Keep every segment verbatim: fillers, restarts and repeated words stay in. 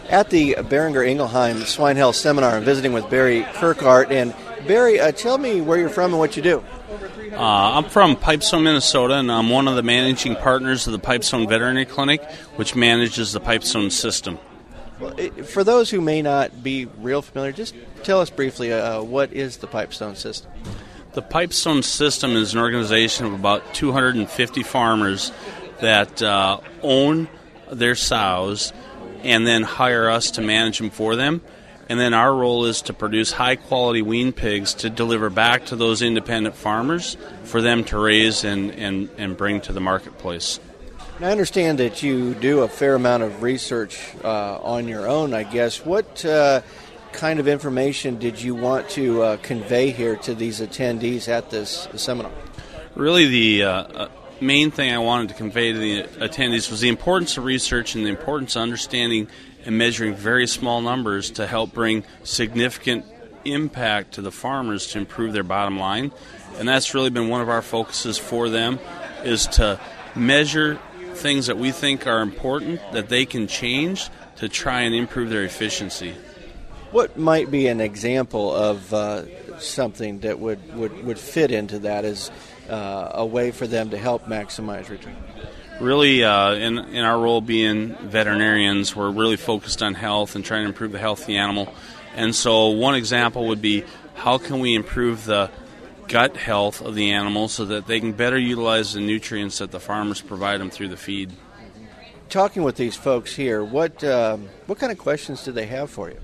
At the Boehringer Ingelheim Swine Health Seminar, I'm visiting with Barry Kirkart. And Barry, uh, tell me where you're from and what you do. Uh, I'm from Pipestone, Minnesota, and I'm one of the managing partners of the Pipestone Veterinary Clinic, which manages the Pipestone system. Well, it, for those who may not be real familiar, just tell us briefly, uh, what is the Pipestone system? The Pipestone system is an organization of about two hundred fifty farmers that uh, own their sows and then hire us to manage them for them. And then our role is to produce high-quality wean pigs to deliver back to those independent farmers for them to raise and, and, and bring to the marketplace. I understand that you do a fair amount of research uh, on your own, I guess. What uh, kind of information did you want to uh, convey here to these attendees at this seminar? Really, the uh, main thing I wanted to convey to the attendees was the importance of research and the importance of understanding and measuring very small numbers to help bring significant impact to the farmers to improve their bottom line. And that's really been one of our focuses for them, is to measure things that we think are important that they can change to try and improve their efficiency. What might be an example of uh, something that would, would, would fit into that as uh, a way for them to help maximize return? Really, uh, in, in our role being veterinarians, we're really focused on health and trying to improve the health of the animal. And so one example would be, how can we improve the gut health of the animal so that they can better utilize the nutrients that the farmers provide them through the feed? Talking with these folks here, what uh, what kind of questions do they have for you?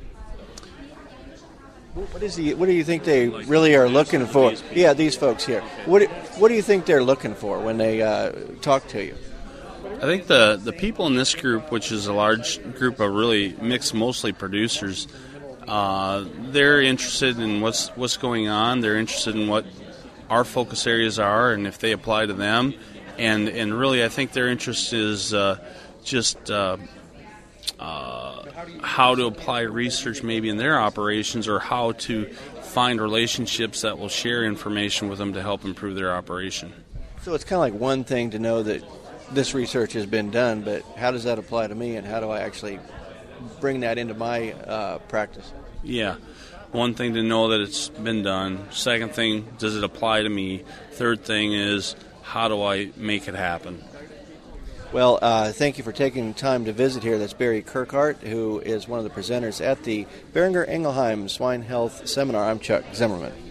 What is the, what do you think they really are looking for? Yeah, these folks here. What what do you think they're looking for when they uh, talk to you? I think the, the people in this group, which is a large group of really mixed, mostly producers, uh, they're interested in what's what's going on. They're interested in what our focus areas are and if they apply to them. And and really, I think their interest is uh, just uh, uh, how to apply research maybe in their operations, or how to find relationships that will share information with them to help improve their operation. So it's kind of like one thing to know that this research has been done, but how does that apply to me, and how do I actually bring that into my uh, practice? Yeah. One thing to know that it's been done. Second thing, does it apply to me? Third thing is, how do I make it happen? Well, uh, thank you for taking time to visit here. That's Barry Kirkart, who is one of the presenters at the Boehringer Ingelheim Swine Health Seminar. I'm Chuck Zimmerman.